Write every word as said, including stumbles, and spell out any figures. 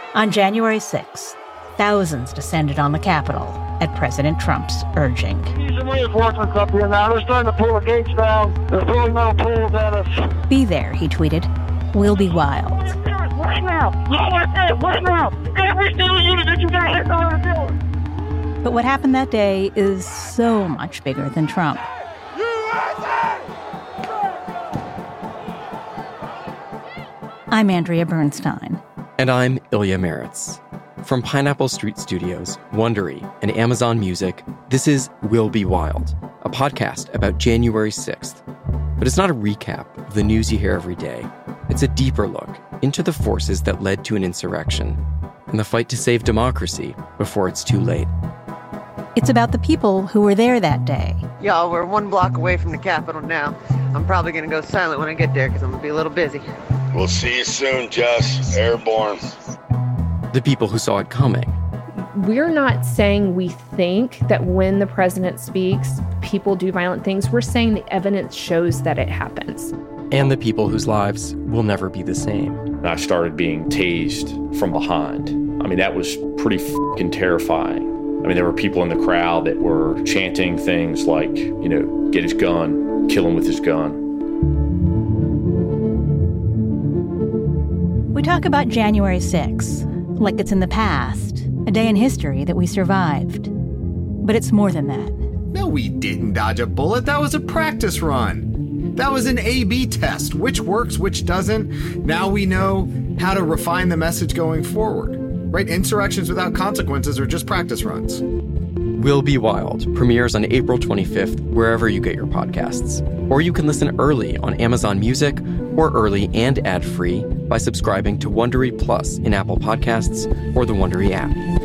On January sixth, thousands descended on the Capitol at President Trump's urging. Need some reinforcements up here now. They're starting to pull the gates down. They're throwing metal poles at us. Be there, he tweeted. We'll be wild. Right now! Right now! Every single unit that you got hit on the building! But what happened that day is so much bigger than Trump. U S A! I'm Andrea Bernstein. And I'm Ilya Meritz. From Pineapple Street Studios, Wondery, and Amazon Music, this is We'll Be Wild, a podcast about January sixth. But it's not a recap of the news you hear every day. It's a deeper look into the forces that led to an insurrection and the fight to save democracy before it's too late. It's about the people who were there that day. Y'all, we're one block away from the Capitol now. I'm probably going to go silent when I get there because I'm going to be a little busy. We'll see you soon, Jess. Airborne. The people who saw it coming. We're not saying we think that when the president speaks, people do violent things. We're saying the evidence shows that it happens. And the people whose lives will never be the same. I started being tased from behind. I mean, that was pretty fucking terrifying. I mean, there were people in the crowd that were chanting things like, you know, get his gun, kill him with his gun. We talk about January sixth like it's in the past, a day in history that we survived. But it's more than that. No, we didn't dodge a bullet. That was a practice run. That was an A B test. Which works, which doesn't. Now we know how to refine the message going forward. Right? Insurrections without consequences are just practice runs. We'll Be Wild premieres on April twenty-fifth, wherever you get your podcasts. Or you can listen early on Amazon Music, or early and ad-free by subscribing to Wondery Plus in Apple Podcasts or the Wondery app.